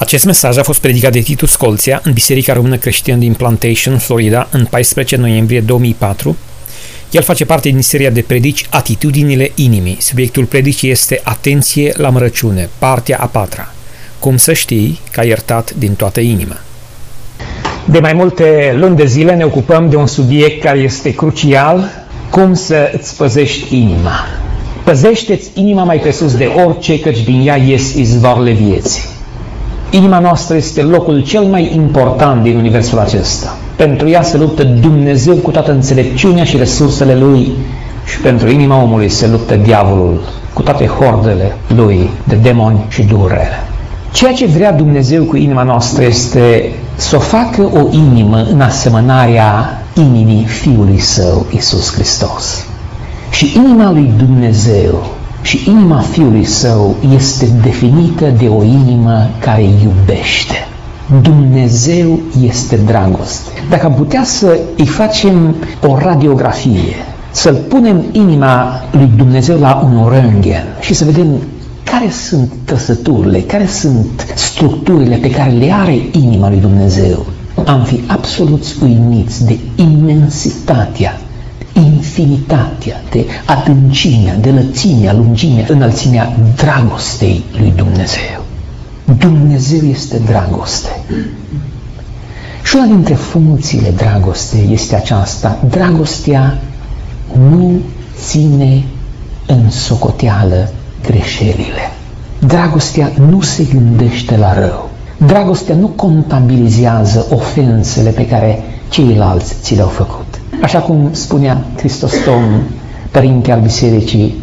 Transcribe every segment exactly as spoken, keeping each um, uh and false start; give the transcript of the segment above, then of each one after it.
Acest mesaj a fost predicat de Titus Scolția în Biserica Română Creștină din Plantation, Florida, în paisprezece noiembrie două mii patru. El face parte din seria de predici Atitudinile inimii. Subiectul predicii este Atenție la mărăciune, partea a patra. Cum să știi că ai iertat din toată inima. De mai multe luni de zile ne ocupăm de un subiect care este crucial: cum să îți păzești inima. Păzește-ți inima mai presus de orice, căci din ea ies izvoarele vieții. Inima noastră este locul cel mai important din universul acesta. Pentru ea se luptă Dumnezeu cu toată înțelepciunea și resursele Lui, și pentru inima omului se luptă diavolul cu toate hordele lui de demoni și durere. Ceea ce vrea Dumnezeu cu inima noastră este să o facă o inimă în asemănarea inimii Fiului Său, Iisus Hristos. Și inima lui Dumnezeu și inima Fiului Său este definită de o inimă care iubește. Dumnezeu este dragoste. Dacă am putea să îi facem o radiografie, să-l punem inima lui Dumnezeu la un röntgen și să vedem care sunt trăsăturile, care sunt structurile pe care le are inima lui Dumnezeu, am fi absolut uimiți de imensitatea, infinitatea, de adâncimea, de lățimea, lungimea, înălțimea dragostei lui Dumnezeu. Dumnezeu este dragoste. Și una dintre funcțiile dragostei este aceasta: dragostea nu ține în socoteală greșelile. Dragostea nu se gândește la rău. Dragostea nu contabilizează ofensele pe care ceilalți ți le-au făcut. Așa cum spunea Hristostom, părinte al bisericii,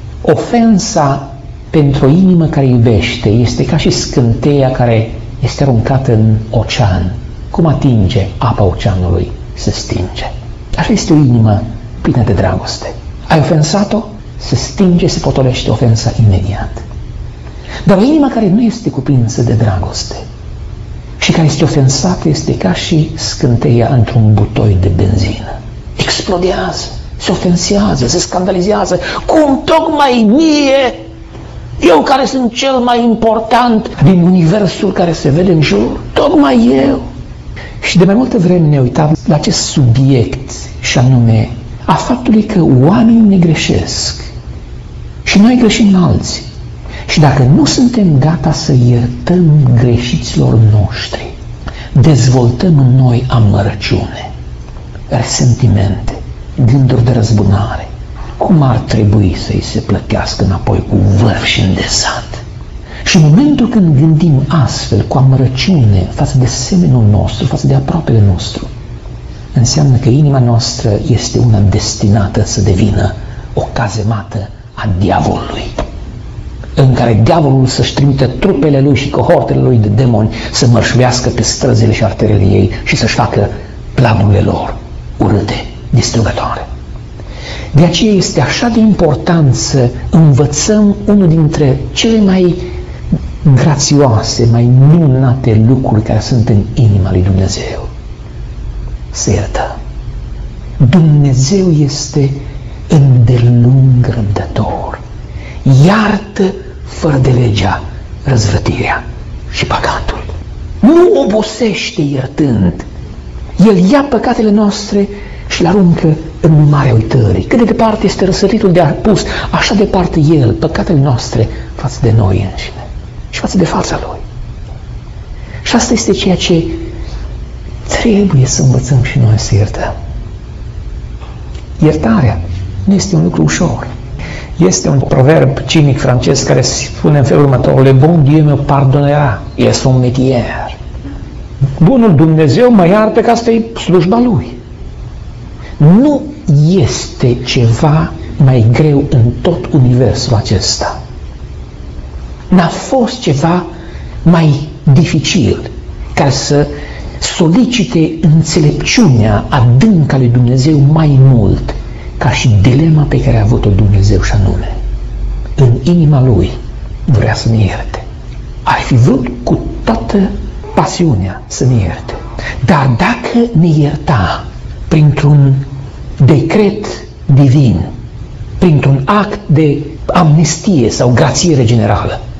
ofensa pentru o inimă care iubește este ca și scânteia care este aruncată în ocean. Cum atinge apa oceanului, se stinge. Așa este o inimă plină de dragoste. Ai ofensat-o, se stinge, se potolește ofensa imediat. Dar o inimă care nu este cuprinsă de dragoste și care este ofensată este ca și scânteia într-un butoi de benzină. Explodează, se ofensează, se scandalizează. Cum tocmai mie? Eu care sunt cel mai important din universul care se vede în jur, tocmai eu. Și de mai multă vreme ne uitam la acest subiect, și anume a faptului că oamenii ne greșesc și noi greșim în alții. Și dacă nu suntem gata să iertăm greșiților noștri, dezvoltăm în noi amărăciune, resentimente, gânduri de răzbunare. Cum ar trebui să-i se plătească înapoi cu vârf și îndesat? Și în momentul când gândim astfel, cu amărăciune față de semenul nostru, față de aproapele nostru, înseamnă că inima noastră este una destinată să devină o cazemată a diavolului, în care diavolul să-și trimită trupele lui și cohortele lui de demoni să mărșuiască pe străzile și arterele ei și să-și facă planurile lor urâte, distrugătoare. De aceea este așa de important să învățăm unul dintre cele mai grațioase, mai minunate lucruri care sunt în inima lui Dumnezeu: să iertăm. Dumnezeu este îndelung răbdător, iartă fără de legea răzvrătirea și păcatul. Nu obosește iertând. El ia păcatele noastre și le aruncă în marea uitării. Cât de departe este răsăritul de apus, așa departe El, păcatele noastre, față de noi înșine și față de fața Lui. Și asta este ceea ce trebuie să învățăm și noi să iertăm. Iertarea nu este un lucru ușor. Este un proverb cinic francez care spune în felul următor: Le bon Dieu me pardonnera, e son métier. Bunul Dumnezeu mă iartă, că asta e slujba Lui. Nu este ceva mai greu în tot universul acesta. N-a fost ceva mai dificil care să solicite înțelepciunea adâncă a lui Dumnezeu mai mult ca și dilema pe care a avut-o Dumnezeu, și anume: în inima Lui vrea să ne ierte. Ar fi vrut cu toată pasiunea să ne ierte. Dar dacă ne ierta printr-un decret divin, printr-un act de amnestie sau grațiere generală,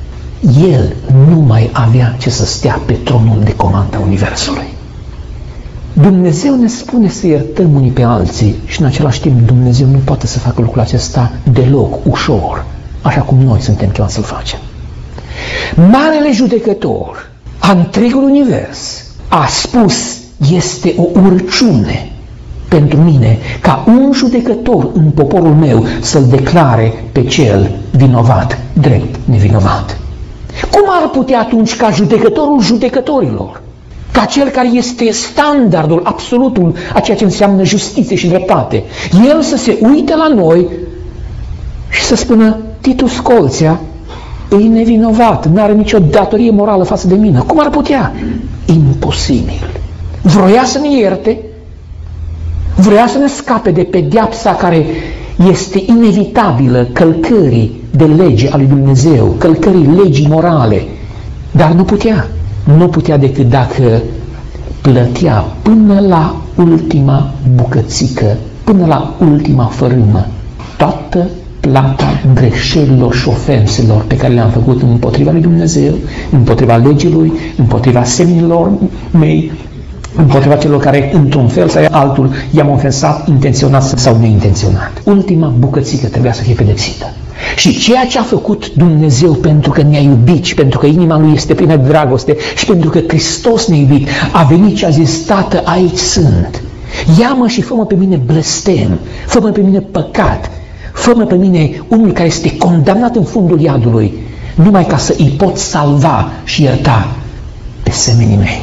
El nu mai avea ce să stea pe tronul de comandă a Universului. Dumnezeu ne spune să iertăm unii pe alții și în același timp Dumnezeu nu poate să facă lucrul acesta deloc ușor, așa cum noi suntem chemați să-l facem. Marele judecător a întregului univers a spus: este o urăciune pentru mine ca un judecător în poporul meu să-l declare pe cel vinovat drept nevinovat. Cum ar putea atunci ca judecătorul judecătorilor, ca cel care este standardul absolutul a ceea ce înseamnă justiție și dreptate, el să se uite la noi și să spună: Titu Scolțea e nevinovat, nu are nicio datorie morală față de mine? Cum ar putea? Imposibil. Vroia să ne ierte, vrea să ne scape de pedeapsa care este inevitabilă călcării de lege a lui Dumnezeu, călcării legii morale, dar nu putea. Nu putea decât dacă plătea până la ultima bucățică, până la ultima fărâmă, toată plata greșelilor și ofenselor pe care le-am făcut împotriva lui Dumnezeu, împotriva legii lui, împotriva seminilor mei, împotriva celor care, într-un fel sau altul, i-am ofensat, intenționat sau neintenționat. Ultima bucățică trebuia să fie pedepsită. Și ceea ce a făcut Dumnezeu pentru că ne-a iubit și pentru că inima Lui este plină de dragoste și pentru că Hristos ne-a iubit, a venit și a zis: Tată, aici sunt. Ia-mă și fă-mă pe mine blestem, fă-mă pe mine păcat, fă-mă pe mine unul care este condamnat în fundul iadului, numai ca să îi pot salva și ierta pe semenii mei.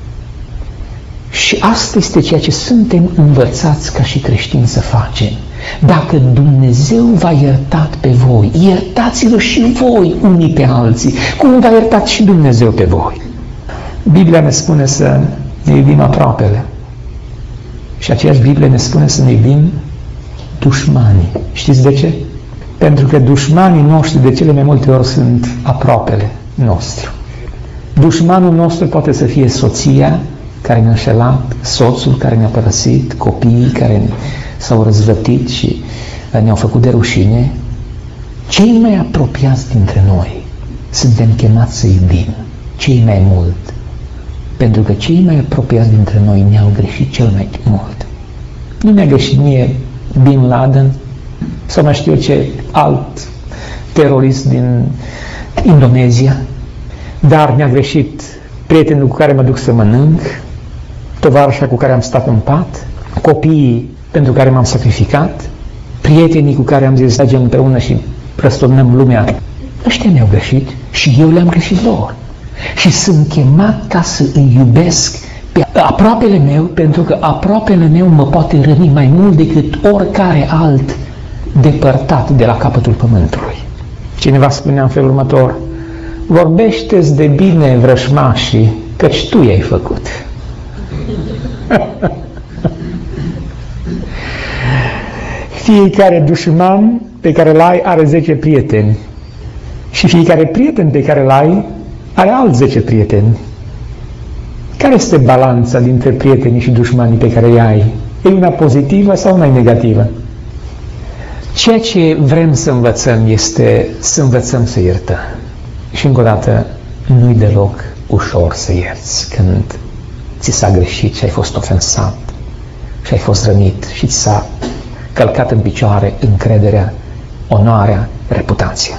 Și asta este ceea ce suntem învățați ca și creștini să facem. Dacă Dumnezeu v-a iertat pe voi, iertați-vă și voi unii pe alții, cum v-a iertat și Dumnezeu pe voi. Biblia ne spune să ne iubim aproapele. Și aceeași Biblie ne spune să ne iubim dușmanii. Știți de ce? Pentru că dușmanii noștri de cele mai multe ori sunt aproapele nostru. Dușmanul nostru poate să fie soția care ne-a înșelat, soțul care ne-a părăsit, copiii care s-au răzvătit și ne-au făcut de rușine. Cei mai apropiați dintre noi suntem chemați să iubim cei mai mult, pentru că cei mai apropiați dintre noi ne-au greșit cel mai mult. Nu ne-a greșit mie Bin Laden sau mai știu ce alt terorist din Indonezia, dar ne-a greșit prietenul cu care mă duc să mănânc, tovarășa cu care am stat în pat, copiii pentru care m-am sacrificat, prietenii cu care am zis să mergem împreună și răsturnăm lumea. Ăștia ne-au greșit și eu le-am greșit lor. Și sunt chemat ca să îi iubesc pe aproapele meu, pentru că aproapele meu mă poate răni mai mult decât oricare alt depărtat de la capătul pământului. Cineva spunea în felul următor: vorbește-ți de bine, vrășmașii, căci tu i-ai făcut. Fiecare dușman pe care l-ai are zece prieteni și fiecare prieten pe care l-ai are alți zece prieteni. Care este balanța dintre prietenii și dușmanii pe care îi ai? E una pozitivă sau una negativă? Ceea ce vrem să învățăm este să învățăm să iertăm. Și încă o dată, nu-i deloc ușor să ierți când ți s-a greșit și ai fost ofensat și ai fost rănit și ți s-a călcat în picioare încrederea, onoarea, reputația.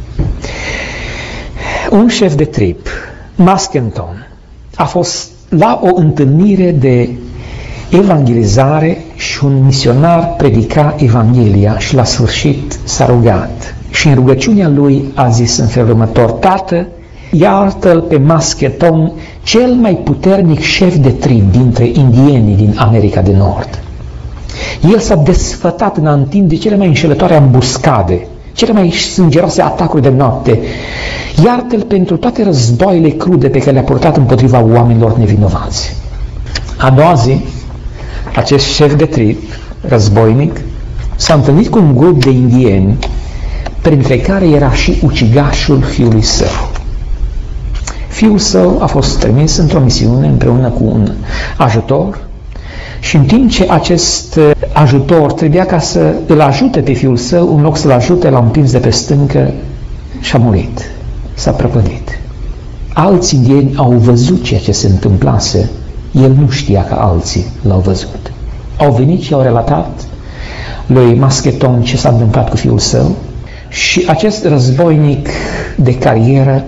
Un șef de trib, Maskenton, a fost la o întâlnire de evangelizare și un misionar predica Evanghelia și la sfârșit s-a rugat. Și în rugăciunea lui a zis în felul următor: Tată, iartă-l pe Maskenton, cel mai puternic șef de trib dintre indienii din America de Nord. El s-a desfătat în a întinde cele mai înșelătoare ambuscade, cele mai sângeroase atacuri de noapte. Iartă-l pentru toate războaiele crude pe care le-a purtat împotriva oamenilor nevinovați. A doua zi, acest șef de trib, războinic, s-a întâlnit cu un grup de indieni, printre care era și ucigașul fiului său. Fiul său a fost trimis într-o misiune împreună cu un ajutor și în timp ce acest ajutor trebuia ca să îl ajute pe fiul său, în loc să-l ajute, l-a împins de pe stâncă și a murit. s-a prăpădit. Alți indieni au văzut ceea ce se întâmplase, el nu știa că alții l-au văzut. Au venit și au relatat lui Masketon ce s-a întâmplat cu fiul său și acest războinic de carieră,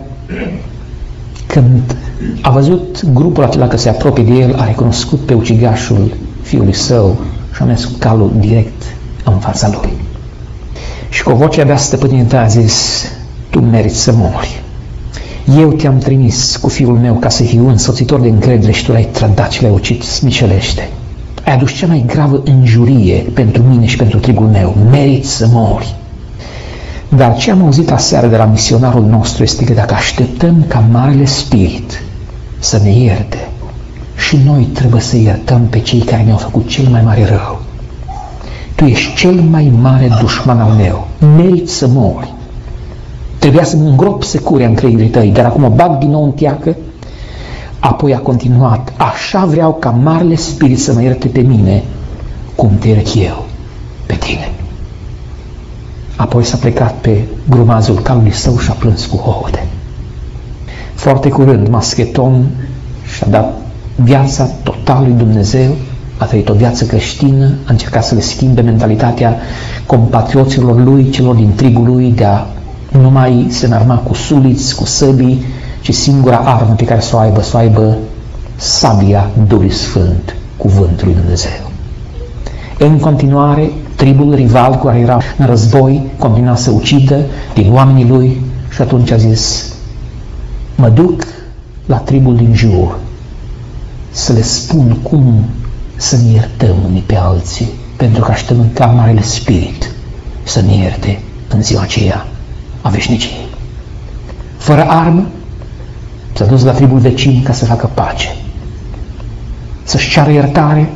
când a văzut grupul acela că se apropie de el, a recunoscut pe ucigașul fiului său și a mers cu calul direct în fața lui. Și cu o voce abia stăpânită a zis: tu meriți să mori. Eu te-am trimis cu fiul meu ca să fiu un însoțitor de încredere și tu l-ai trădat și l-ai ucit smicelește. Ai adus cea mai gravă înjurie pentru mine și pentru tribul meu. Meriți să mori. Dar ce am auzit aseară de la misionarul nostru este că dacă așteptăm ca Marele Spirit să ne ierte, și noi trebuie să iertăm pe cei care ne-au făcut cel mai mare rău. Tu ești cel mai mare dușman al meu. Meriți să mori. Trebuia să mă îngrop securea în creierii tăi, dar acum o bag din nou în teacă. Apoi a continuat: așa vreau ca Marele Spirit să mă ierte pe mine, cum te iert eu pe tine. Apoi s-a plecat pe grumazul calului său și a plâns cu hohote. Foarte curând, Masketon și-a dat viața total lui Dumnezeu, a trăit o viață creștină, a încercat să le schimbe mentalitatea compatrioților lui, celor din tribul lui, de a nu mai se înarma cu suliți, cu săbii, ci singura armă pe care să o aibă, să o aibă sabia Duhului Sfânt, cuvântul lui Dumnezeu. În continuare, tribul rival cu care era în război continua să ucidă din oamenii lui și atunci a zis: mă duc la tribul din jur să le spun cum să ne iertăm unii pe alții, pentru că așteptăm ca Marele Spirit să ne ierte în ziua aceea a veșniciei. Fără armă, s-a dus la tribul vecin ca să facă pace, să-și ceară iertare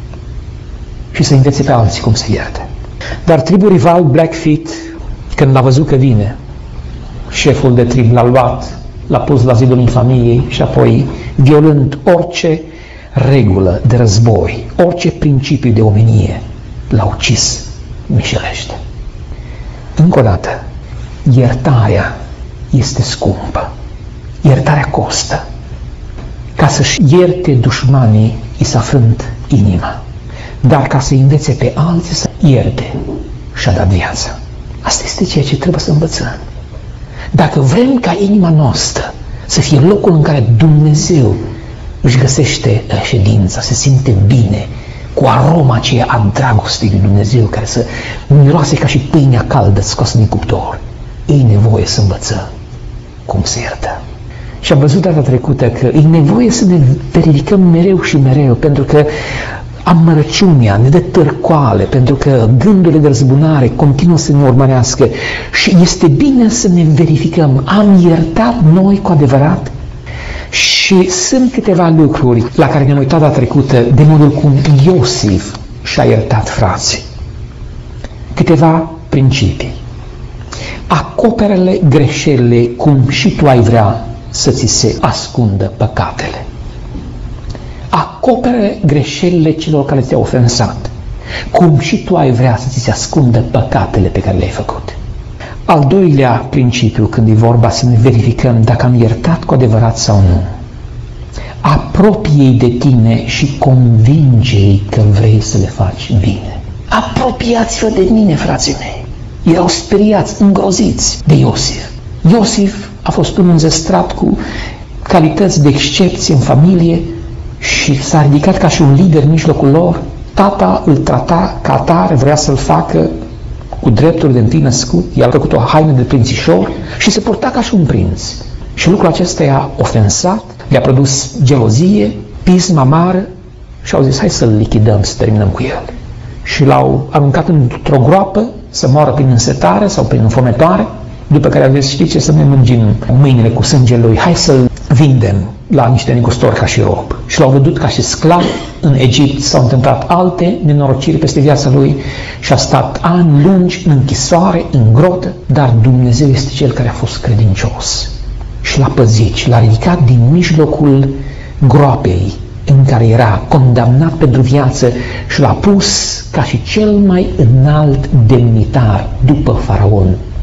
și să învețe pe alții cum să ierte. Dar tribul rival, Blackfeet, când l-a văzut că vine, șeful de trib l-a luat, l-a pus la zidul infamiei și apoi, violând orice regulă de război, orice principiu de omenie, l-a ucis mișelește. Încă o dată, iertarea este scumpă. Iertarea costă. Ca să-și ierte dușmanii, i s-a frânt inima. Dar ca să învețe pe alții să ierte, și-a dat viața. Asta este ceea ce trebuie să învățăm. Dacă vrem ca inima noastră să fie locul în care Dumnezeu își găsește ședința, se simte bine, cu aroma aceea a dragostei lui Dumnezeu, care să miroase ca și pâinea caldă scoasă din cuptor, e nevoie să învățăm cum să iertăm. Și am văzut data trecută că e nevoie să ne ridicăm mereu și mereu, pentru că amărăciunea ne dă târcoale, pentru că gândurile de răzbunare continuă să ne urmărească și este bine să ne verificăm. Am iertat noi cu adevărat? Și sunt câteva lucruri la care ne-am uitat data trecută, de modul cum Iosif și-a iertat frații. Câteva principii. Acoperă-le greșelile cum și tu ai vrea să ți se ascundă păcatele. Acoperă greșelile celor care te-au ofensat, cum și tu ai vrea să ți se ascundă păcatele pe care le-ai făcut. Al doilea principiu, când e vorba să ne verificăm dacă am iertat cu adevărat sau nu, apropie-i de tine și convinge-i că vrei să le faci bine. Apropiați-vă de mine, frații mei. Erau speriați, îngroziți de Iosif. Iosif a fost un înzestrat cu calități de excepție în familie și s-a ridicat ca și un lider în mijlocul lor. Tata îl trata ca atare, vrea să-l facă cu drepturi de întâi născut, i-a făcut o haină de prințișor și se purta ca și un prinț. Și lucrul acesta i-a ofensat, le-a produs gelozie, pismă amară și au zis: hai să-l lichidăm, să terminăm cu el. Și l-au aruncat într-o groapă să moară prin însetare sau prin înfometoare, după care au zis: știi ce, să ne mângim mâinile cu sângele lui, hai să-l vindem la niște negustori ca și rob. Și l-au văzut ca și sclav în Egipt. S-au întâmplat alte nenorociri peste viața lui și a stat ani lungi în închisoare, în grotă, dar Dumnezeu este Cel care a fost credincios și l-a păzit și l-a ridicat din mijlocul groapei în care era condamnat pentru viață și l-a pus ca și cel mai înalt demnitar după faraon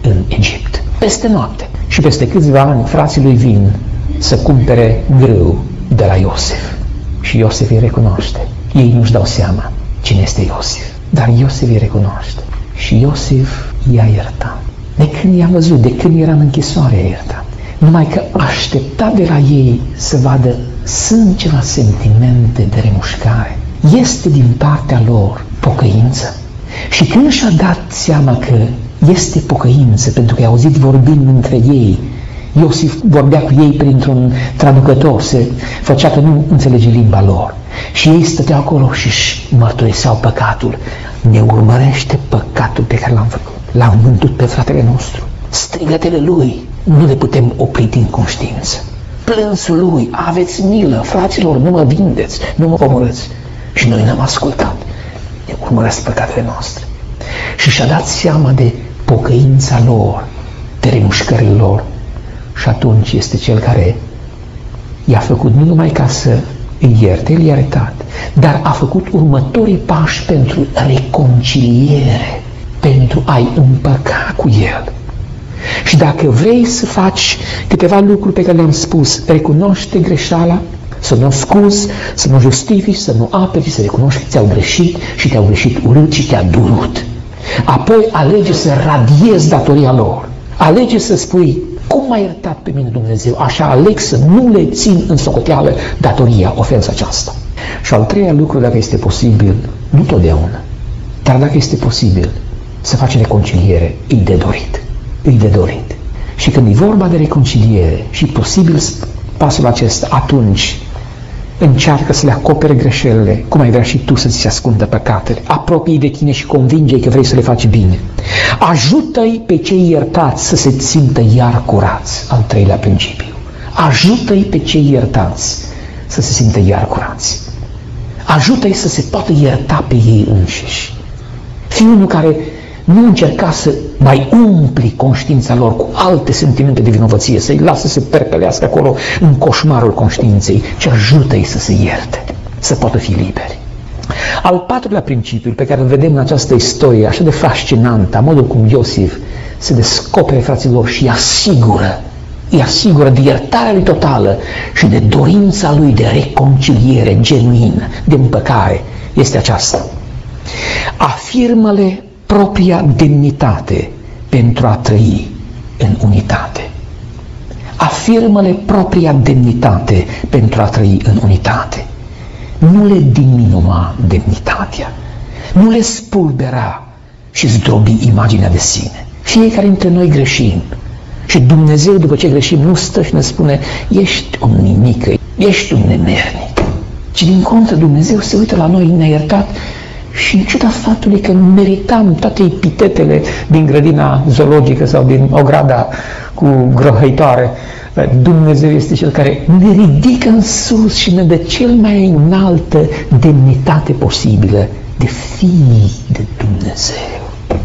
în Egipt. Peste noapte. Și peste câțiva ani, frații lui vin să cumpere grâu de la Iosif. Și Iosif îi recunoaște. Ei nu-și dau seama cine este Iosif. Dar Iosif îi recunoaște. Și Iosif i-a iertat. De când i-a văzut, de când era în închisoare, i-a iertat. Numai că aștepta de la ei să vadă sunt ceva sentimente de remușcare. Este din partea lor pocăință. Și când și-a dat seama că este pocăință, pentru că i-a auzit vorbind între ei, Iosif vorbea cu ei printr-un traducător, se făcea că nu înțelege limba lor. Și ei stăteau acolo și își mărturiseau păcatul. Ne urmărește păcatul pe care l-am făcut. L-am vândut pe fratele nostru. Strigătele lui nu le putem opri din conștiință. Plânsul lui, aveți milă, fraților, nu mă vindeți, nu mă omorâți. Și noi n-am ascultat. Ne urmăresc păcatele noastre. Și și-a dat seama de pocăința lor, de remușcările lor. Și atunci este cel care i-a făcut nu numai ca să îi ierte, el i-a iertat, dar a făcut următorii pași pentru reconciliere, pentru a-i împăca cu el. Și dacă vrei să faci câteva lucruri pe care le-am spus, recunoaște greșeala, să nu scuzi, să nu justifici, să nu aperi, să recunoști că ți-au greșit și te-au greșit urât și te-a durut. Apoi alege să radiezi datoria lor. Alege să spui, cum m-a iertat pe mine Dumnezeu, așa aleg să nu le țin în socoteală datoria, ofensa aceasta. Și al treilea lucru, dacă este posibil, nu totdeauna, dar dacă este posibil să faci reconciliere, îi de dorit. Îi de dorit. Și când e vorba de reconciliere și posibil pasul acesta, atunci încearcă să le acopere greșelile, cum ai vrea și tu să-ți ascundă păcatele. Apropie-i de tine și convinge-i că vrei să le faci bine. Ajută-i pe cei iertați să se simtă iar curați. Al treilea principiu. Ajută-i pe cei iertați să se simtă iar curați. Ajută-i să se poată ierta pe ei înșiși. Fii unul care nu încerca să mai umpli conștiința lor cu alte sentimente de vinovăție, să-i lasă să se perpelească acolo în coșmarul conștiinței, ci ajută-i să se ierte, să poată fi liberi. Al patrulea principiu pe care îl vedem în această istorie așa de fascinantă, a modul cum Iosif se descopere fraților și îi asigură, îi asigură de iertarea lui totală și de dorința lui de reconciliere genuină, de împăcare, este aceasta. Afirmă-le propria demnitate pentru a trăi în unitate. Afirmă-le propria demnitate pentru a trăi în unitate. Nu le diminua demnitatea. Nu le spulbera și zdrobi imaginea de sine. Fiecare dintre noi greșim. Și Dumnezeu, după ce greșim, nu stă și ne spune, ești un nimică, ești un nemernic. Ci din contră, Dumnezeu se uită la noi, ne-a iertat. Și în ciuda faptului că meritam toate epitetele din grădina zoologică sau din ograda cu grăhăitoare, Dumnezeu este Cel care ne ridică în sus și ne dă cel mai înaltă demnitate posibilă de fii de Dumnezeu.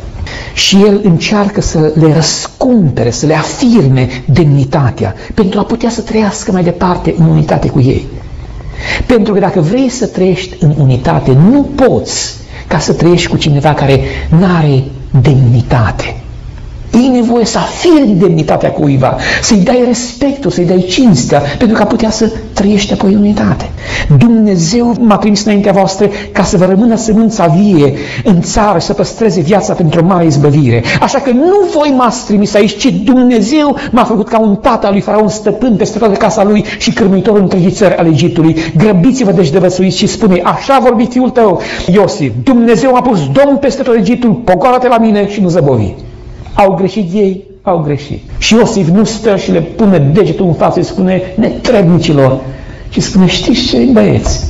Și El încearcă să le răscumpere, să le afirme demnitatea, pentru a putea să trăiască mai departe în unitate cu ei. Pentru că dacă vrei să trăiești în unitate, nu poți ca să trăiești cu cineva care n-are demnitate. E nevoie să afirmi demnitatea cuiva, să-i dai respectul, să-i dai cinstea, pentru că a putea să trăiești apoi în unitate. Dumnezeu m-a trimis înaintea voastră ca să vă rămână sămânța vie în țară și să păstreze viața pentru o mare izbăvire. Așa că nu voi m-ați trimis aici, ci Dumnezeu m-a făcut ca un tată al lui Faraon, stăpân peste toată casa lui și cârmuitor întregii țări ale Egiptului. Grăbiți-vă deci de vățuiți și spune, așa vorbi fiul tău, Iosif, Dumnezeu m-a pus domn peste tot Egiptul, pogoară-te la mine și nu zăbovi. Au greșit ei, au greșit. Și Iosif nu stă și le pune degetul în față și spune netrebnicilor, ci spune, știți ce, băieți,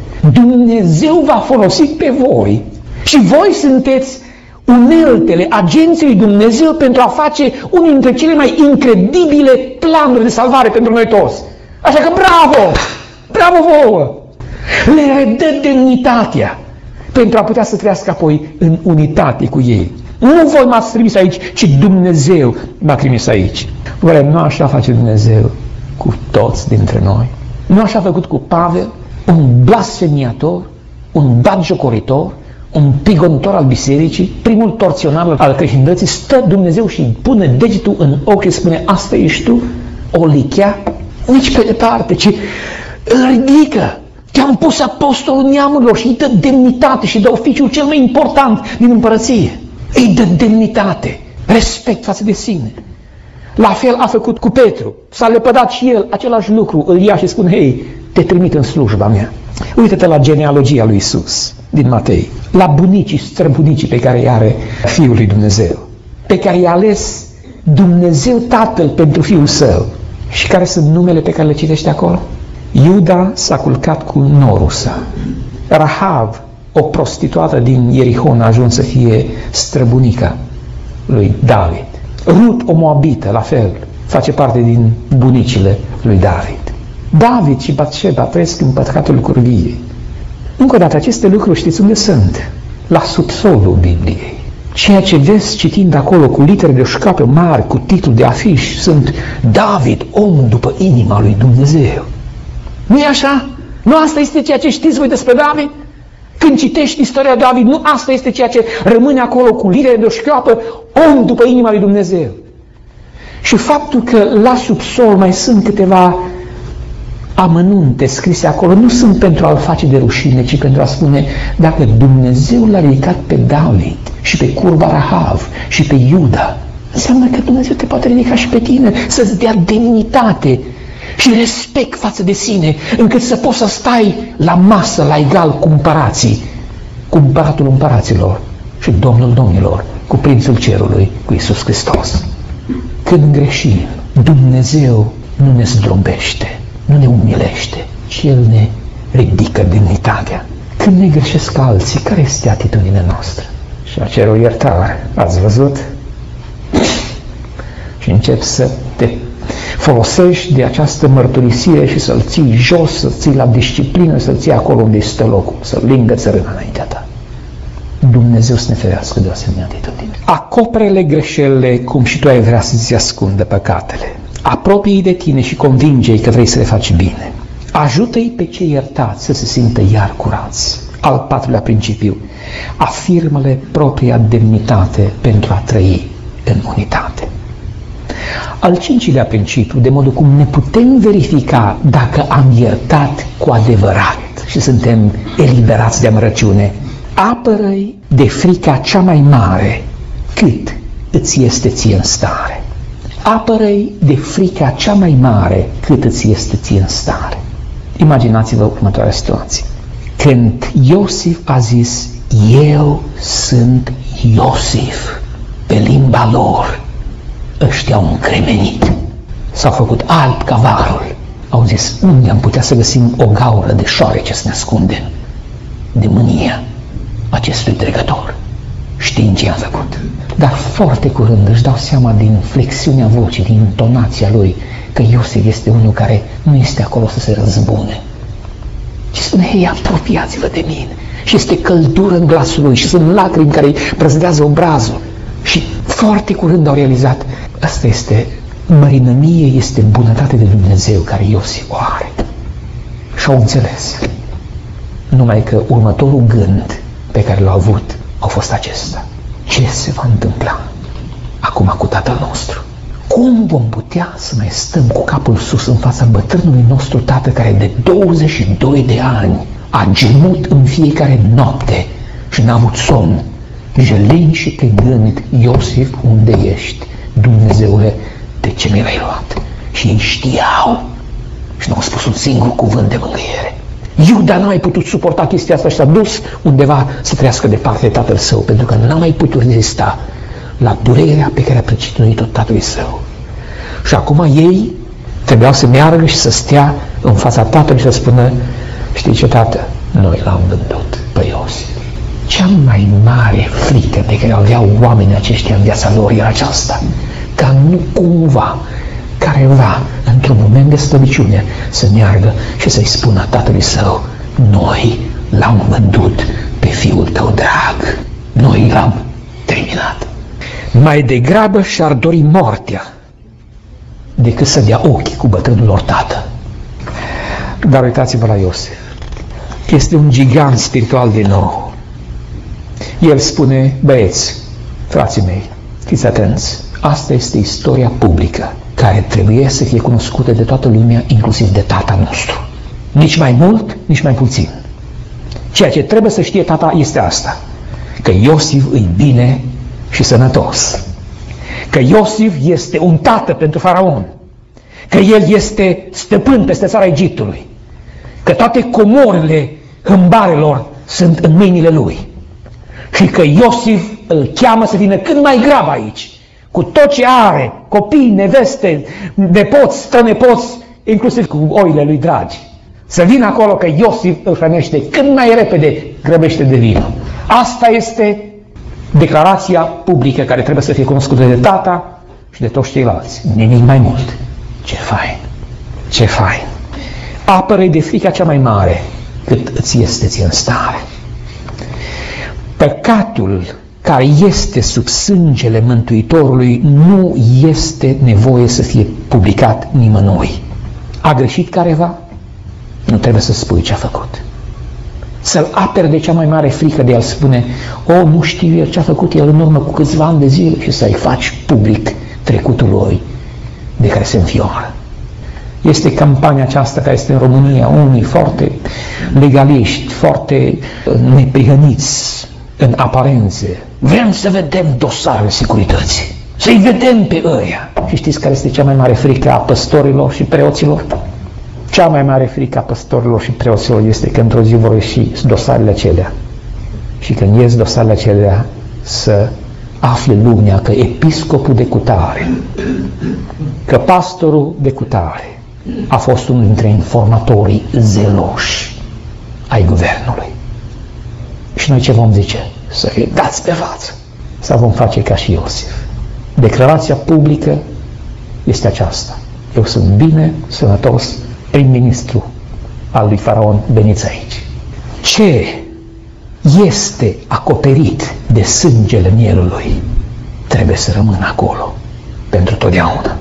Dumnezeu v-a folosit pe voi și voi sunteți uneltele, agenții lui Dumnezeu pentru a face unul dintre cele mai incredibile planuri de salvare pentru noi toți. Așa că bravo! Bravo vouă! Le redă demnitatea pentru a putea să trăiască apoi în unitate cu ei. Nu voi m-ați trimis aici, ci Dumnezeu m-a trimis aici. Vrem, nu așa face Dumnezeu cu toți dintre noi. Nu așa a făcut cu Pavel, un blasfemiator, un batjocoritor, un prigontor al bisericii, primul torționar al creștinătății, stă Dumnezeu și îi pune degetul în ochi și spune: asta ești tu? O lichea? Nici pe departe, ci îl ridică. Te-am pus apostolul neamurilor și îi dă demnitate și dă oficiul cel mai important din împărăție. Îi dă demnitate, respect față de sine. La fel a făcut cu Petru. S-a lepădat și el același lucru. Îl ia și spune: hei, te trimit în slujba mea. Uită-te la genealogia lui Iisus din Matei, la bunicii, străbunicii pe care îi are Fiul lui Dumnezeu, pe care i-a ales Dumnezeu Tatăl pentru Fiul Său. Și care sunt numele pe care le citește acolo? Iuda s-a culcat cu Norusa. Rahav, o prostituată din Ierihon, a ajuns să fie străbunica lui David. Rut, o moabită, la fel, face parte din bunicile lui David. David și Batșeba trăiesc în păcatul curviei. Încă o dată, aceste lucruri știți unde sunt? La subsolul Bibliei. Ceea ce vezi citind acolo cu litere de șcape mari, cu titlu de afiș, sunt David, om după inima lui Dumnezeu. Nu-i așa? Nu asta este ceea ce știți voi despre David? Când citești istoria David, nu asta este ceea ce rămâne acolo cu litere de șcape, om după inima lui Dumnezeu. Și faptul că la subsol mai sunt câteva amănunte scrise acolo, nu sunt pentru a-l face de rușine, ci pentru a spune: dacă Dumnezeu l-a ridicat pe David și pe curva Rahav și pe Iuda, înseamnă că Dumnezeu te poate ridica și pe tine, să-ți dea demnitate și respect față de sine, încât să poți să stai la masă la egal cu împărații, cu împăratul împăraților și Domnul domnilor, cu Prințul Cerului, cu Iisus Hristos. Când greșim, Dumnezeu nu ne zdrobește, nu ne umilește, ci El ne ridică demnitatea. Când ne greșesc alții, care este atitudinea noastră? Și a cer o iertare. Ați văzut? Și începi să te folosești de această mărturisire și să-l ții jos, să-l ții la disciplină, să-l ții acolo unde stă locul, să-l lingă țărâna înaintea ta. Dumnezeu să ne ferească de o asemenea atitudine. Acopere-le greșelile cum și tu ai vrea să-ți ascundă păcatele. Apropie-i de tine și convinge-i că vrei să le faci bine. Ajută-i pe cei iertați să se simtă iar curați. Al patrulea principiu: afirmă-le propria demnitate pentru a trăi în unitate. Al cincilea principiu, de modul cum ne putem verifica dacă am iertat cu adevărat și suntem eliberați de amărăciune: apără-i de frica cea mai mare cât îți este ție în stare. Apără-i de frica cea mai mare cât îți este ție în stare. Imaginați-vă următoarea situație. Când Iosif a zis: eu sunt Iosif, pe limba lor ăștia au încremenit, s-au făcut alb ca varul. Au zis: unde am putea să găsim o gaură de șoarece să ne ascundem de mânia acestui dregător? Știind ce am făcut. Dar foarte curând își dau seama din flexiunea vocii, din intonația lui, că Iosif este unul care nu este acolo să se răzbune, ci spune: hei, apropiați-vă de mine. Și este căldură în glasul lui și sunt lacrimi care îi brăzdează obrazul. Și foarte curând au realizat: asta este mărinămie, este bunătate de Dumnezeu care Iosif o are. Și au înțeles. Numai că următorul gând pe care l-au avut au fost acesta: ce se va întâmpla acum cu tatăl nostru? Cum vom putea să mai stăm cu capul sus în fața bătrânului nostru tată, care de douăzeci și doi de ani a gemut în fiecare noapte și n-a avut somn, jeleni și pe gând: Iosif, unde ești? Dumnezeule, de ce mi l-ai luat? Și ei știau și n-au spus un singur cuvânt de mângâiere. Iuda n-a mai putut suporta chestia asta și s-a dus undeva să trăiască departe de tatăl său, pentru că n-a mai putut rezista la durerea pe care a pricinuit-o tatălui său. Și acum ei trebuiau să meargă și să stea în fața tatălui și să spună: știi ce, tată? Noi l-am vândut pe Iosif. Cea mai mare frică pe care o aveau oamenii aceștia în viața lor era aceasta: ca nu cumva careva, într-un moment de slăbiciune, să meargă și să-i spună tatălui său: noi l-am vândut pe fiul tău drag, noi l-am terminat. Mai degrabă și-ar dori moartea decât să dea ochii cu bătrânul lor tată. Dar uitați-vă la Iosif. Este un gigant spiritual din nou. El spune, băieți, frații mei, fiți atenți, asta este istoria publică, care trebuie să fie cunoscută de toată lumea, inclusiv de tata nostru. Nici mai mult, nici mai puțin. Ceea ce trebuie să știe tata este asta, că Iosif îi bine și sănătos, că Iosif este un tată pentru faraon, că el este stăpân peste țara Egiptului, că toate comorile hâmbarelor sunt în mâinile lui și că Iosif îl cheamă să vină cât mai grav aici, cu tot ce are, copii, neveste, nepoți, strănepoți, inclusiv cu oile lui dragi. Să vină acolo că Iosif îl hrănește cât mai repede, grăbește de vină. Asta este declarația publică care trebuie să fie cunoscută de tata și de toți ceilalți. Nimic mai mult. Ce fain! Ce fain! Apără-i de frica cea mai mare cât îți este ție în stare. Păcatul care este sub sângele Mântuitorului nu este nevoie să fie publicat nimănui. A greșit careva? Nu trebuie să spui ce a făcut. Să-l apere de cea mai mare frică de a-l spune, o, nu știu el ce a făcut el în urmă cu câțiva ani de zile, și să-i faci public trecutul lui de care se înfioară. Este campania aceasta care este în România, unii foarte legaliști, foarte neprihăniți în aparențe. Vrem să vedem dosarele securității, să-i vedem pe ăia. Și știți care este cea mai mare frică a păstorilor și preoților? Cea mai mare frică a păstorilor și preoților este că într-o zi vor ieși dosarele acelea și când ies dosarele acelea să afle lumea că episcopul de cutare, că pastorul de cutare a fost unul dintre informatorii zeloși ai guvernului. Și noi ce vom zice? Să-i dați pe față. Sau vom face ca și Iosif? Declarația publică este aceasta. Eu sunt bine, sănătos, prim-ministru al lui Faraon, veniți aici. Ce este acoperit de sângele mielului trebuie să rămână acolo pentru totdeauna.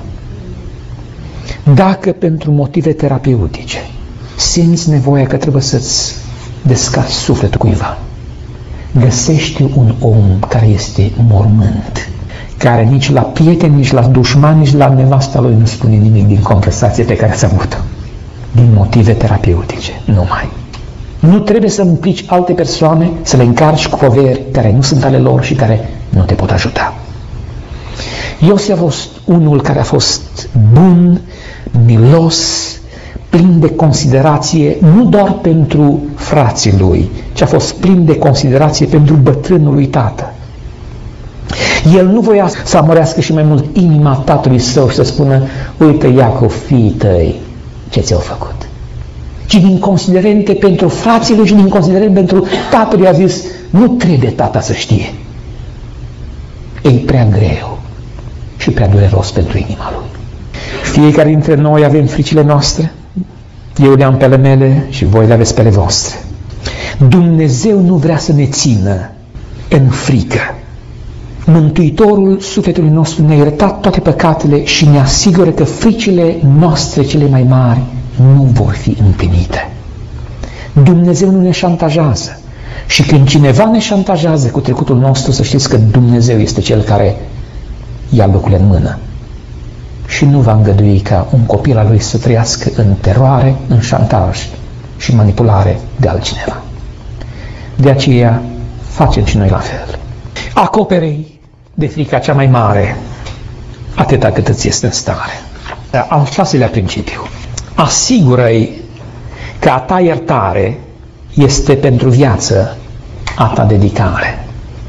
Dacă pentru motive terapeutice simți nevoia că trebuie să-ți descarci sufletul cuiva, găsești un om care este mormânt, care nici la prieten, nici la dușman, nici la nevasta lui nu spune nimic din conversație pe care ați avut-o, din motive terapeutice, numai. Nu trebuie să implici alte persoane, să le încarci cu poveri care nu sunt ale lor și care nu te pot ajuta. Iosif a fost unul care a fost bun, milos, plin de considerație, nu doar pentru frații lui, ci a fost plin de considerație pentru bătrânul lui tată. El nu voia să amorească și mai mult inima tatălui său și să spună, uite Iacov, fiii tăi, ce ți-au făcut? Ci din considerente pentru frații lui și din considerente pentru tatăl a zis, nu trebuie tata să știe. E prea greu și prea dureros pentru inima lui. Fiecare dintre noi avem fricile noastre, eu le am pe ale mele și voi le aveți pe ale voastre. Dumnezeu nu vrea să ne țină în frică. Mântuitorul sufletului nostru ne-a iertat toate păcatele și ne asigură că fricile noastre cele mai mari nu vor fi împlinite. Dumnezeu nu ne șantajează și când cineva ne șantajează cu trecutul nostru, să știți că Dumnezeu este Cel care ia lucrurile în mână și nu va îngădui ca un copil al lui să trăiască în teroare, în șantaj și manipulare de altcineva. De aceea facem și noi la fel. Acopere-i de frica cea mai mare atâta cât îți este în stare. Al șaselea principiu. Asigură-i că a ta iertare este pentru viață a ta dedicare.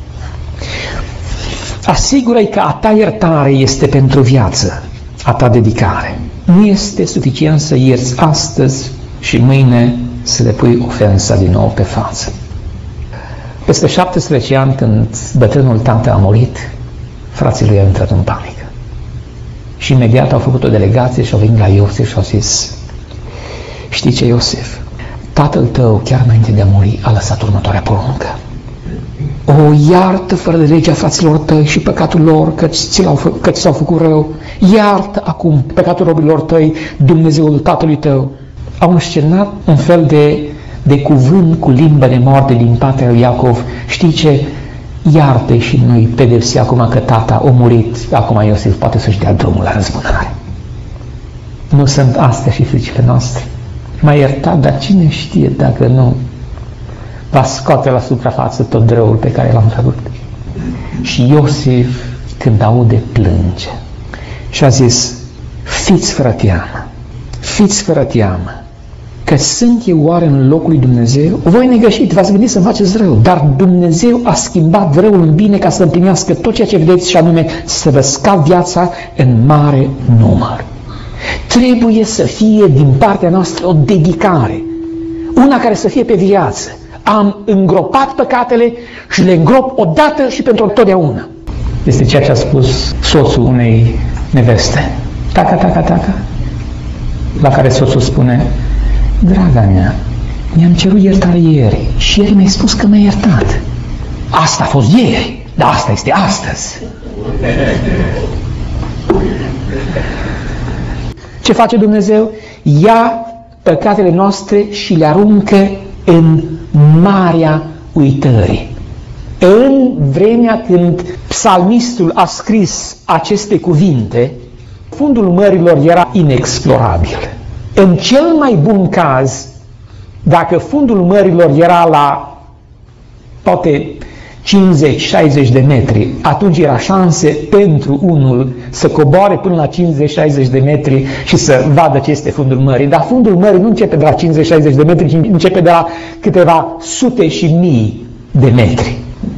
Asigură-i că a ta iertare este pentru viață a ta dedicare. Nu este suficient să ierți astăzi și mâine să le pui ofensa din nou pe față. Peste șaptesprezece ani, când bătrânul tată a murit, frații lui au intrat în panică. Și imediat au făcut o delegație și au venit la Iosif și au zis, știi ce, Iosif? Tatăl tău, chiar înainte de a muri, a lăsat următoarea poruncă. O, iartă fără de legea fraților tăi și păcatul lor, că ți s-au făcut rău. Iartă acum păcatul robilor tăi, Dumnezeul tatălui tău. Au înscenat un fel de, de cuvânt cu limbă de moarte din partea lui Iacov. Știi ce? iartă și nu-i pedepsi acum că tata a murit, acum Iosif poate să-și dea drumul la răzbunare. Nu sunt astea și fricile noastre? M-a iertat, dar cine știe dacă nu va scoate la suprafață tot răul pe care l-am făcut. Și Iosif, când aude, plânge și a zis: fiți fără teamă, fiți fără teamă, că sunt eu oare în locul lui Dumnezeu? Voi negășit, v-ați gândit să faceți rău, dar Dumnezeu a schimbat răul în bine ca să împlinească tot ceea ce vedeți, și anume să vă scap viața în mare număr. Trebuie să fie din partea noastră o dedicare, una care să fie pe viață. Am îngropat păcatele și le îngrop odată și pentru totdeauna. Este ceea ce a spus soțul unei neveste. Taca, taca, taca. La care soțul spune: draga mea, mi-am cerut iertare ieri și ieri mi-ai spus că m-ai iertat. Asta a fost ieri, dar asta este astăzi. Ce face Dumnezeu? Ia păcatele noastre și le aruncă în marea uitării. În vremea când psalmistul a scris aceste cuvinte, fundul mărilor era inexplorabil. În cel mai bun caz, dacă fundul mărilor era la poate cincizeci șaizeci de metri, atunci era șanse pentru unul să coboare până la cincizeci șaizeci de metri și să vadă ce este fundul mării. Dar fundul mării nu începe de la cincizeci șaizeci de metri, ci începe de la câteva sute și mii de metri.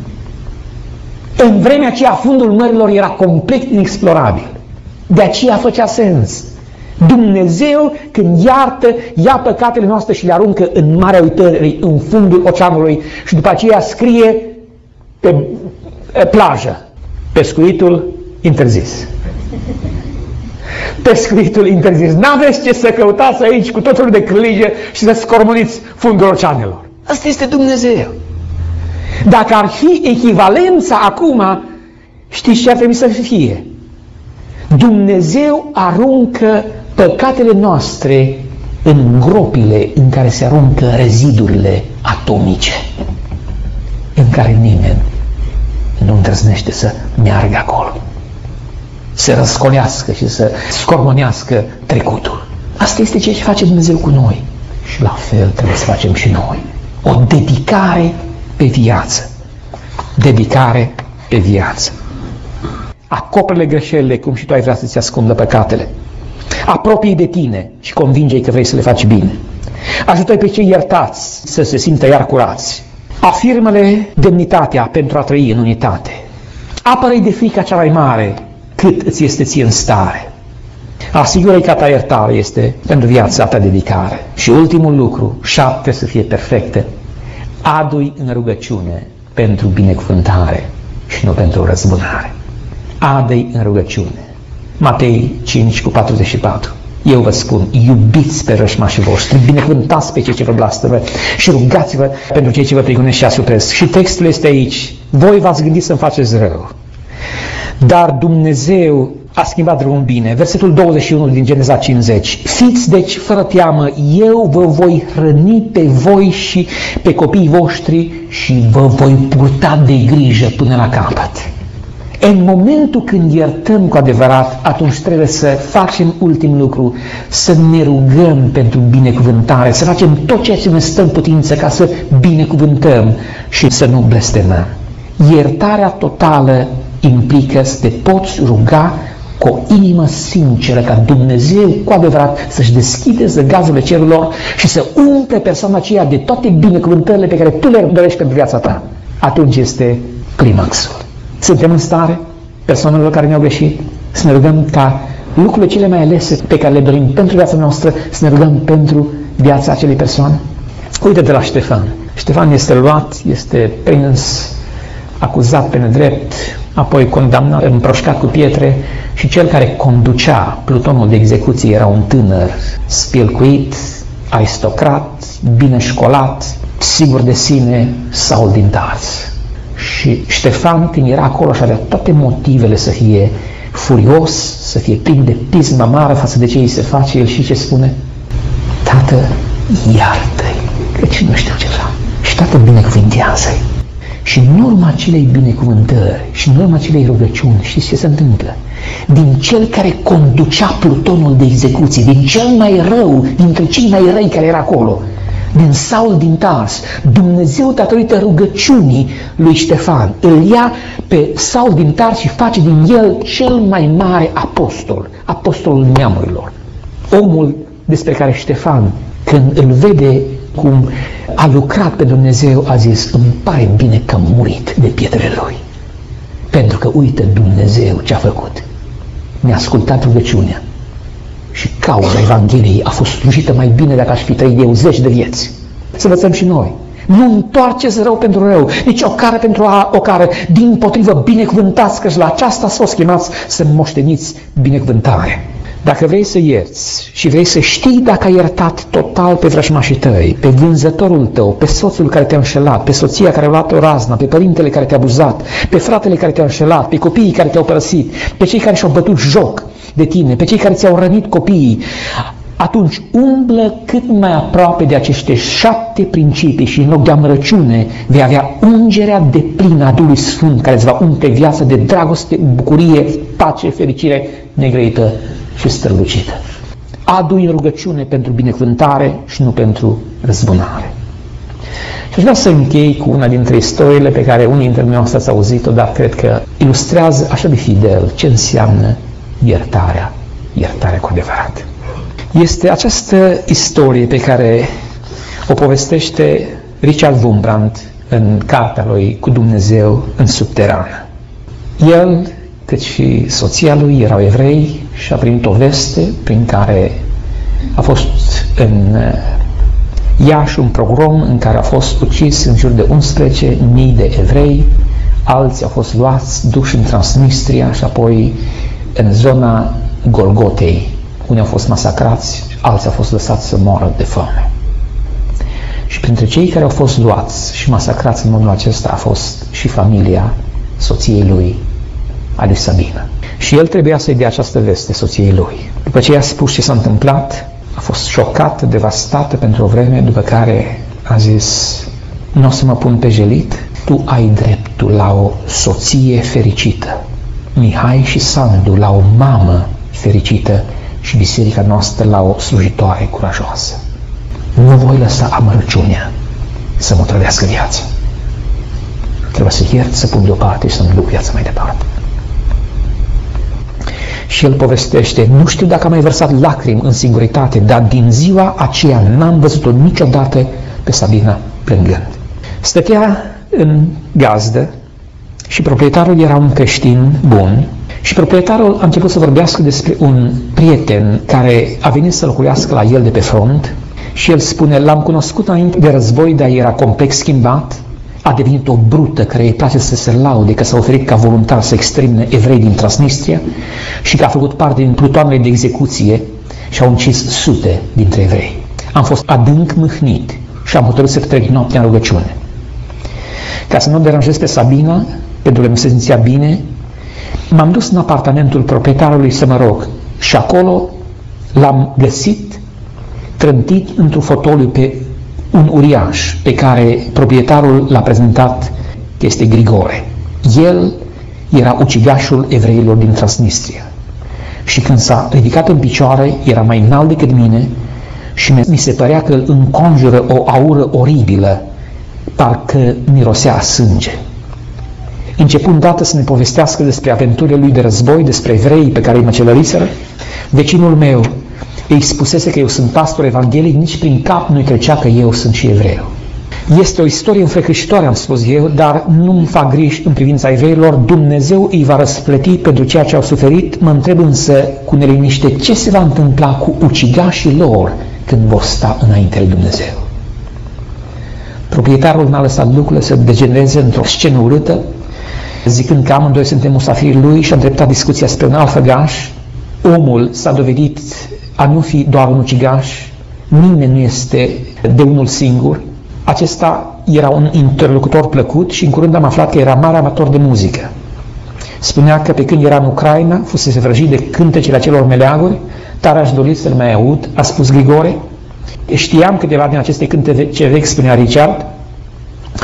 În vremea aceea, fundul mărilor era complet inexplorabil. De aceea făcea sens. Dumnezeu, când iartă, ia păcatele noastre și le aruncă în marea uitării, în fundul oceanului, și după aceea scrie pe plajă: pescuitul interzis. Pescuitul interzis. N-aveți ce să căutați aici cu tot felul de cârlige și să scormoniți fundul oceanelor. Asta este Dumnezeu. Dacă ar fi echivalența acum, știți ce ar trebui să fie? Dumnezeu aruncă păcatele noastre în gropile în care se aruncă rezidurile atomice, în care nimeni nu îndrăznește să meargă acolo, să răscolească și să scormonească trecutul. Asta este ceea ce face Dumnezeu cu noi. Și la fel trebuie să facem și noi. O dedicare pe viață. Dedicare pe viață. Acopere greșelile cum și tu ai vrea să-ți ascundă păcatele. Apropie de tine și convinge-i că vrei să le faci bine. Ajută-i pe cei iertați să se simtă iar curați. Afirmă-le demnitatea pentru a trăi în unitate. Apără-i de frica cea mai mare cât îți este ție în stare. Asigură-i că a ta iertare este pentru viața ta dedicare. Și ultimul lucru, șapte, să fie perfecte. Adu-i în rugăciune pentru binecuvântare și nu pentru răzbunare. Adă-i în rugăciune. Matei cinci cu patruzeci și patru. Eu vă spun, iubiți pe rășmașii voștri, binecuvântați pe cei ce vă blastămă și rugați-vă pentru cei ce vă prigonesc și asupresc. Și textul este aici. Voi v-ați gândit să-mi faceți rău, dar Dumnezeu a schimbat drumul bine. Versetul douăzeci și unu din Geneza cincizeci. Fiți deci fără teamă, eu vă voi hrăni pe voi și pe copiii voștri și vă voi purta de grijă până la capăt. În momentul când iertăm cu adevărat, atunci trebuie să facem ultimul lucru, să ne rugăm pentru binecuvântare, să facem tot ceea ce ne stă în putință ca să binecuvântăm și să nu blestemăm. Iertarea totală implică să te poți ruga cu o inimă sinceră ca Dumnezeu cu adevărat să-și deschide zăgazurile cerurilor și să umple persoana aceea de toate binecuvântările pe care tu le dorești pentru viața ta. Atunci este climaxul. Suntem în stare, persoanelor care ne-au greșit, să ne rugăm ca lucrurile cele mai alese pe care le dorim pentru viața noastră, să ne rugăm pentru viața acelei persoane. Uite de la Ștefan. Ștefan este luat, este prins, acuzat pe nedrept, apoi condamnat, împroșcat cu pietre, și cel care conducea plutonul de execuție era un tânăr spilcuit, aristocrat, bine școlat, sigur de sine, Saul din Tars. Și Ștefan, când era acolo și avea toate motivele să fie furios, să fie plin de pismă amară față de ce îi se face, el și ce spune? Tată, iartă-i, căci nu știu ce vreau. Și Tată, binecuvintează-i. Și în urma acelei binecuvântări și în urma acelei rugăciuni, știți ce se întâmplă? Din cel care conducea plutonul de execuții, din cel mai rău, dintre cei mai răi care era acolo, din Saul din Tars, Dumnezeu, datorită rugăciunii lui Ștefan, îl ia pe Saul din Tars și face din el cel mai mare apostol, apostolul neamurilor. Omul despre care Ștefan, când îl vede cum a lucrat pe Dumnezeu, a zis: îmi pare bine că am murit de pietrele lui. Pentru că, uite, Dumnezeu ce a făcut. Ne-a ascultat rugăciunea și cauza Evangheliei a fost slujită mai bine dacă aș fi trăit eu zeci de vieți. Să învățăm și noi. Nu întoarceți rău pentru rău, nici o cară pentru a, o cară. Dimpotrivă, binecuvântați, că la aceasta s-o chemați să moșteniți binecuvântare. Dacă vrei să ierți și vrei să știi dacă ai iertat total pe vrăjmașii tăi, pe vânzătorul tău, pe soțul care te-a înșelat, pe soția care a luat o raznă, pe părintele care te-a abuzat, pe fratele care te-a înșelat, pe copiii care te-au părăsit, pe cei care și-au bătut joc de tine, pe cei care ți-au rănit copiii, atunci umblă cât mai aproape de aceste șapte principii și în loc de amărăciune vei avea ungerea deplină a Duhului Sfânt care îți va umple viața de dragoste, bucurie, pace, fericire negrăită și strălucită. Adu-i în rugăciune pentru binecuvântare și nu pentru răzbunare. Și aș vrea să închei cu una dintre istoriile pe care unii dintre noi ați auzit-o, dar cred că ilustrează așa de fidel ce înseamnă iertarea, iertarea cu adevărat. Este această istorie pe care o povestește Richard Wurmbrand în cartea lui Cu Dumnezeu în subteran. El, cât și soția lui, erau evrei și a primit o veste prin care a fost în Iași un pogrom în care a fost ucis în jur de unsprezece mii de evrei, alții au fost luați, duși în Transnistria și apoi în zona Golgotei, unde au fost masacrați, alții au fost lăsați să moară de foame. Și printre cei care au fost luați și masacrați în modul acesta a fost și familia soției lui, a lui Sabina. Și el trebuia să-i dea această veste soției lui. După ce i-a spus ce s-a întâmplat, a fost șocată, devastată pentru o vreme, după care a zis: nu o să mă pun pe jelit, tu ai dreptul la o soție fericită, Mihai și Sandu la o mamă fericită și biserica noastră la o slujitoare curajoasă. Nu voi lăsa amărăciunea să mă trădească viața. Trebuie să iert, să pun deoparte și să-mi duc viața mai departe. Și el povestește: nu știu dacă am mai vărsat lacrimi în singuritate, dar din ziua aceea n-am văzut-o niciodată pe Sabina plângând. Stătea în gazdă și proprietarul era un creștin bun și proprietarul a început să vorbească despre un prieten care a venit să locuiască la el de pe front și el spune: l-am cunoscut înainte de război, dar era complet schimbat, a devenit o brută care îi place să se laude că s-a oferit ca voluntar să extermine evrei din Transnistria și că a făcut parte din plutoanele de execuție și a ucis sute dintre evrei. Am fost adânc mâhnit și am hotărât să trec noaptea în rugăciune. Ca să nu deranjez pe Sabina, pentru că nu se simțea bine, m-am dus în apartamentul proprietarului să mă rog și acolo l-am găsit trântit într-un fotoliu pe un uriaș pe care proprietarul l-a prezentat că este Grigore. El era ucigașul evreilor din Transnistria. Și când s-a ridicat în picioare, era mai înalt decât mine și mi se părea că îl înconjură o aură oribilă, parcă mirosea sânge. Începând dată să ne povestească despre aventurile lui de război, despre evrei pe care îi măcelăriseră, vecinul meu îi spusese că eu sunt pastor evanghelic, nici prin cap nu-i trecea că eu sunt și evreu. Este o istorie înfricoșitoare, am spus eu, dar nu-mi fac griji în privința evreilor. Dumnezeu îi va răsplăti pentru ceea ce au suferit. Mă întreb însă cu neliniște ce se va întâmpla cu ucigașii lor când vor sta înainte lui Dumnezeu. Proprietarul n-a lăsat lucrurile să degenereze într-o scenă urâtă, zicând că amândoi suntem musafirii lui, și a îndreptat discuția spre un alt făgaș. Omul s-a dovedit a nu fi doar un ucigaș, nimeni nu este de unul singur. Acesta era un interlocutor plăcut și în curând am aflat că era mare amator de muzică. Spunea că pe când era în Ucraina, fusese vrăjit de cântecele acelor meleaguri, tare aș dori să-l mai aud, a spus Grigore. Știam câteva din aceste cântece vechi, spunea Richard,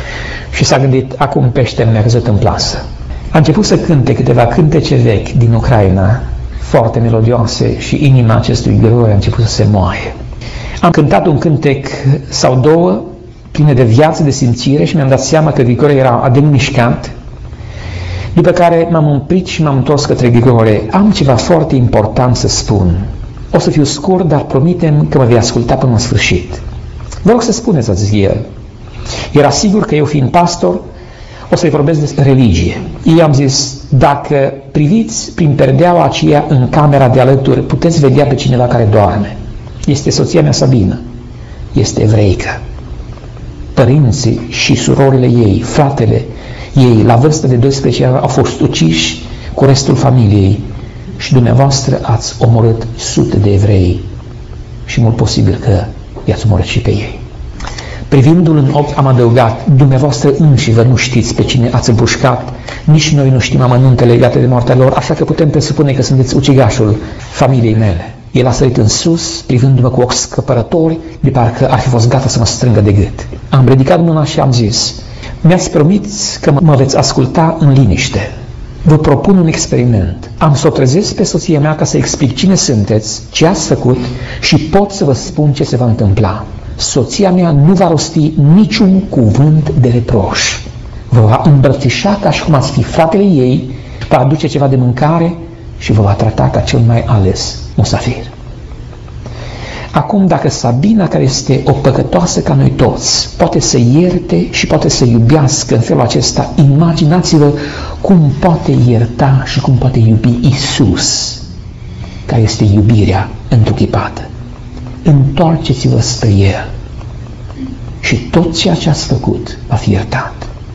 și s-a gândit, acum peștele mi-a căzut în plasă. A început să cânte câteva cântece vechi din Ucraina, foarte melodioase, și inima acestui Grigore a început să se moaie. Am cântat un cântec sau două pline de viață, de simțire, și mi-am dat seama că Grigore era adânc mișcat. După care m-am oprit și m-am întors către Grigore. Am ceva foarte important să spun. O să fiu scurt, dar promitem că mă vei asculta până la sfârșit. Vă rog să spuneți, a zis el. Era sigur că eu, fiind pastor, o să-i vorbesc despre religie. Eu am zis, dacă priviți prin perdeaua aceea în camera de alături, puteți vedea pe cineva care doarme. Este soția mea Sabina. Este evreică. Părinții și surorile ei, fratele ei, la vârstă de doisprezece ani, au fost uciși cu restul familiei și dumneavoastră ați omorât sute de evrei și mult posibil că i-ați omorât și pe ei. Privindu-l în ochi am adăugat, dumneavoastră înși vă nu știți pe cine ați împușcat, nici noi nu știm amănuntele legate de moartea lor, așa că putem presupune că sunteți ucigașul familiei mele. El a sărit în sus, privându-mă cu ochi scăpărători, de parcă ar fi fost gata să mă strângă de gât. Am ridicat mâna și am zis, mi-ați promis că mă veți asculta în liniște. Vă propun un experiment. Am să o trezesc pe soția mea ca să explic cine sunteți, ce ați făcut și pot să vă spun ce se va întâmpla. Soția mea nu va rosti niciun cuvânt de reproș. Vă va îmbrățișa ca și cum ați fi fratele ei, va aduce ceva de mâncare și vă va trata ca cel mai ales musafir. Acum, dacă Sabina, care este o păcătoasă ca noi toți, poate să ierte și poate să iubească în felul acesta, imaginați-vă cum poate ierta și cum poate iubi Iisus, care este iubirea întruchipată. Întoarceți-vă spre El și tot ceea ce ați făcut va fi iertat.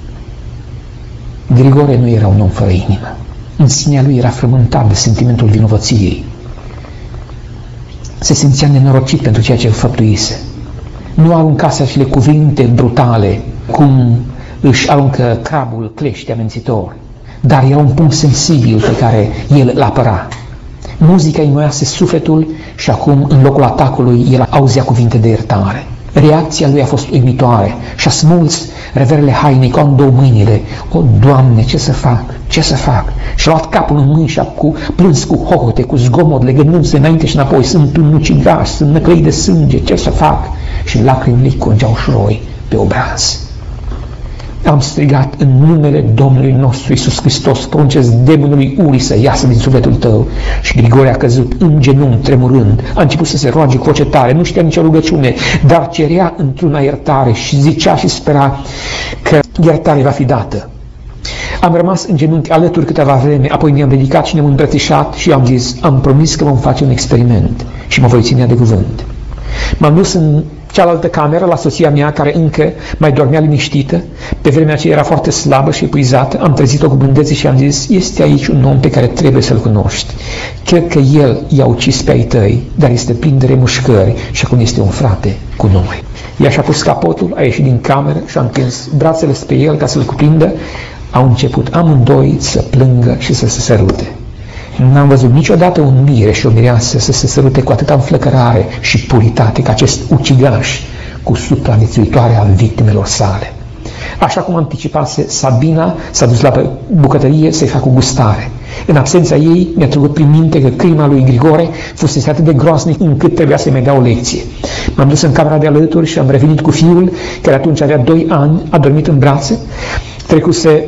Grigore nu era un om fără inimă. În sinea lui era frământat de sentimentul vinovăției. Se simțea nenorocit pentru ceea ce făptuise. Nu aruncase acele cuvinte brutale, cum își aruncă crabul clește amențitor, dar era un punct sensibil pe care el îl apăra. Muzica îi înnoiase sufletul și acum, în locul atacului, el auzea cuvinte de iertare. Reacția lui a fost uimitoare și-a smuls reverele hainei ca în două mâinile. O, Doamne, ce să fac? Ce să fac? Și-a luat capul în mâini și a cu, plâns cu hohote, cu zgomot, legănându-se înainte și înapoi. Sunt un ucigaș, sunt năclăit de sânge, ce să fac? Și lacrimile îi curgeau șuroi pe obraz. Am strigat în numele Domnului nostru Iisus Hristos, poruncesc demonului urii să iasă din sufletul tău. Și Grigore a căzut în genunchi tremurând, a început să se roage cu voce tare, nu știa nicio rugăciune, dar cerea într-una iertare și zicea și spera că iertare va fi dată. Am rămas în genunchi alături câteva vreme, apoi ne-am ridicat și ne-am îmbrățișat și am zis, am promis că vom face un experiment și mă voi ține de cuvânt. M-am dus în cealaltă cameră la soția mea, care încă mai dormea liniștită. Pe vremea aceea era foarte slabă și epuizată. Am trezit-o cu blândețe și am zis, este aici un om pe care trebuie să-l cunoști. Cred că el i-a ucis pe ai tăi, dar este plin de remușcări și acum este un frate cu noi. Ea și-a pus capotul, a ieșit din cameră și a întins brațele spre el ca să-l cuprindă. Au început amândoi să plângă și să se sărute. N-am văzut niciodată un mire și o mireasă să se sărute cu atâta înflăcărare și puritate ca acest ucigaș cu supraviețuitoarea victimelor sale. Așa cum anticipase, Sabina s-a dus la bucătărie să-i facă gustare. În absența ei, mi-a trecut prin minte că crima lui Grigore fusese atât de groaznic încât trebuia să-i mai dea o lecție. M-am dus în camera de alături și am revenit cu fiul, care atunci avea doi ani, a dormit în brațe, trecuse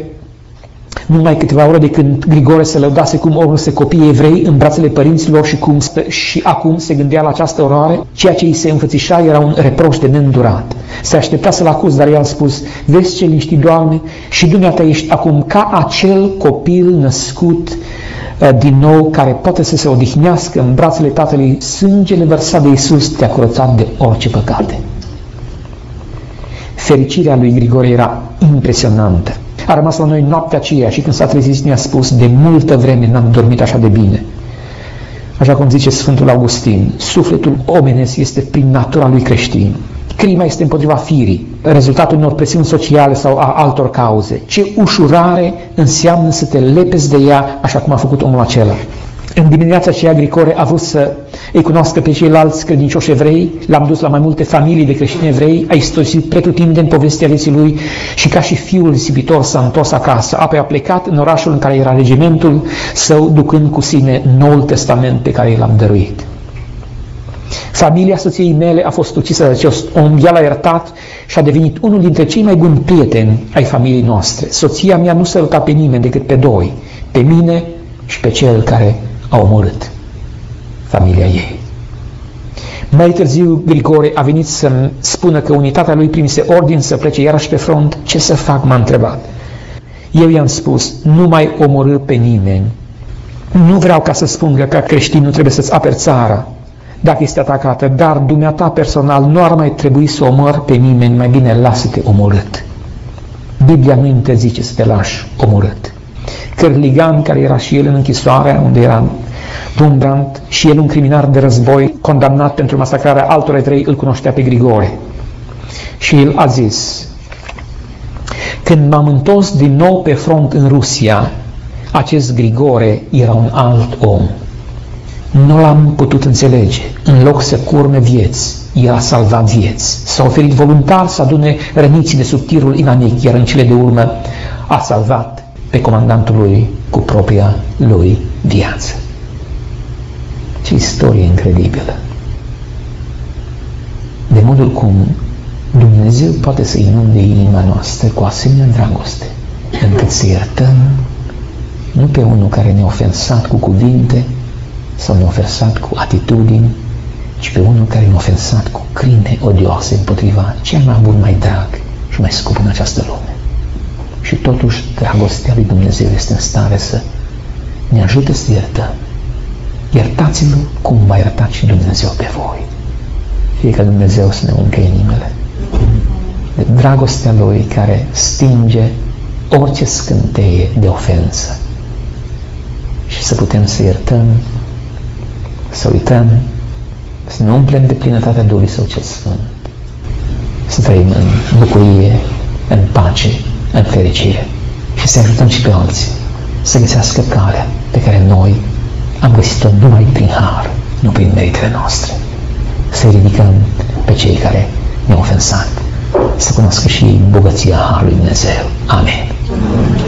numai câteva ore de când Grigore se lăudase cum omorâse copiii evrei în brațele părinților și cum stă, și acum se gândea la această oroare. Ceea ce îi se înfățișa era un reproș de neîndurat. Se aștepta să-l acuz, dar el a spus, vezi ce liniștit doarme și dumneata ești acum ca acel copil născut uh, din nou, care poate să se odihnească în brațele tatălui. Sângele vărsat de Iisus te-a curățat de orice păcate. Fericirea lui Grigore era impresionantă. A rămas la noi noaptea aceea și când s-a trezit ne-a spus, de multă vreme n-am dormit așa de bine. Așa cum zice Sfântul Augustin, sufletul omenesc este prin natura lui creștin. Crima este împotriva firii, rezultatul unor presiuni sociale sau a altor cauze. Ce ușurare înseamnă să te lepezi de ea așa cum a făcut omul acela. În dimineața aceea Grigore a vrut să îi cunoască pe ceilalți credincioși evrei, l-am dus la mai multe familii de creștini evrei, a istosit pretutindeni povestea vieții lui și ca și fiul risipitor s-a întors acasă. Apoi a plecat în orașul în care era regimentul său, ducând cu sine Noul Testament pe care l-am dăruit. Familia soției mele a fost ucisă de acest om, ea l-a iertat și a devenit unul dintre cei mai buni prieteni ai familiei noastre. Soția mea nu săruta pe nimeni decât pe doi, pe mine și pe cel care a omorât familia ei. Mai târziu, Grigore a venit să-mi spună că unitatea lui primise ordin să plece iarăși pe front. Ce să fac, m-a întrebat. Eu i-am spus, nu mai omorâ pe nimeni. Nu vreau ca să spun că ca creștin nu trebuie să-ți aperi țara dacă este atacată, dar dumneata personal nu ar mai trebui să omor pe nimeni, mai bine lasă-te omorât. Biblia nu interzice să te lași omorât. Cărligan, care era și el în închisoare, unde era Rembrandt, și el un criminal de război condamnat pentru masacrarea altor evrei, îl cunoștea pe Grigore. Și el a zis, când m-am întors din nou pe front în Rusia, acest Grigore era un alt om. Nu l-am putut înțelege. În loc să curme vieți, el a salvat vieți. S-a oferit voluntar să adune răniții de sub tirul inamic, iar în cele de urmă a salvat pe comandantul lui cu propria lui viață. Ce istorie incredibilă! De modul cum Dumnezeu poate să inunde inima noastră cu asemenea dragoste, încât să iertăm nu pe unul care ne-a ofensat cu cuvinte sau ne-a ofensat cu atitudini, ci pe unul care ne-a ofensat cu crime odioase împotriva cel mai bun, mai drag și mai scump în această lume. Și totuși dragostea lui Dumnezeu este în stare să ne ajute să iertăm. Iertați-vă cum v-a iertat și Dumnezeu pe voi. Fie ca Dumnezeu să ne umple inimile de dragostea Lui care stinge orice scânteie de ofensă și să putem să iertăm, să uităm, să ne umplem de plinătatea Duhului Său cel Sfânt, să trăim în bucurie, în pace, în fericire și să ajutăm și pe alții să găsească calea pe care noi am găsit-o numai prin har, nu prin meritele noastre. Să ridicăm pe cei care ne-au ofensat, să cunoască și bogăția harului Dumnezeu. Amen.